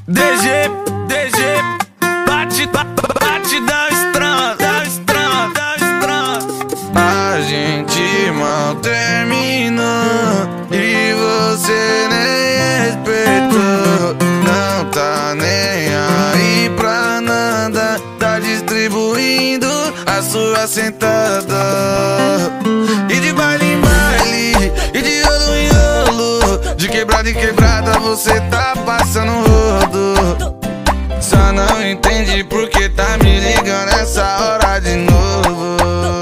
DG, batidão estranda. A gente mal terminou e você nem respeitou. Não tá nem aí pra nada, tá distribuindo a sua sentada. E de baile em baile, e de rolo em rolo, de quebrada em quebrada você tá passando rodo. Só não entende porque tá me ligando essa hora de novo.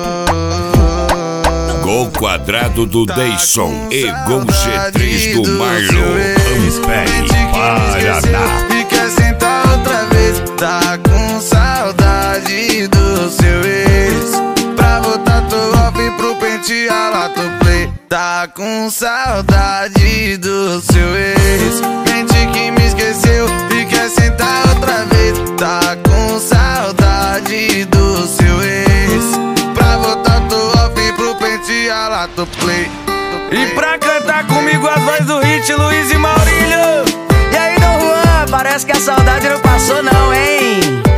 Gol quadrado do Deison e gol G3 do Marlon Ampere, Paraná. E quer sentar outra vez, tá com saudade do seu ex. Pra voltar tô off pro pente alato play. Tá com saudade do seu ex. Mente que me esqueceu e quer sentar outra vez. Tá com saudade do seu ex. Pra voltar tô off pro pente alato play. E pra cantar comigo as vozes do hit, Luiz e Maurílio. E aí, Dom Juan, parece que a saudade não passou não, hein?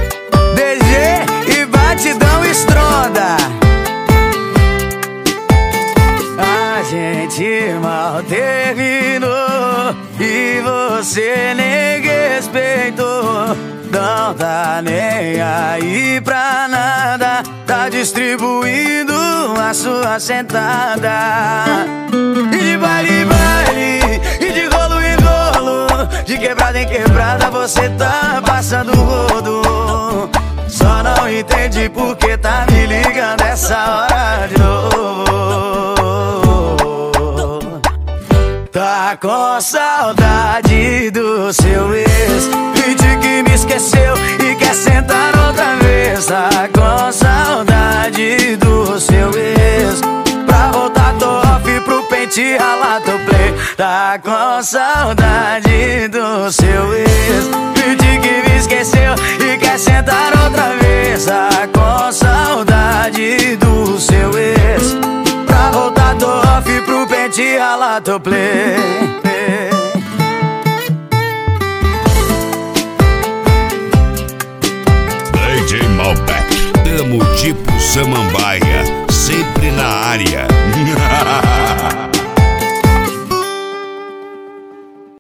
DG e batidão estronda. A gente mal terminou e você nem respeitou. Não tá nem aí pra nada, tá distribuindo a sua sentada. E de baile em baile, e de rolo em rolo, de quebrada em quebrada você tá passando rodo. Só não entende porque tá me ligando essa hora de novo. Tá com saudade do seu ex, finge que me esqueceu e quer sentar outra vez. Tá com saudade do seu ex, pra voltar tô off pro pente ralato play. Tá com saudade do seu ex, finge que me esqueceu e quer sentar outra vez. Tá com saudade do seu ex, pra voltar tô off pro pente ralato play. DJ Malbec, tamo tipo Samambaia, sempre na área.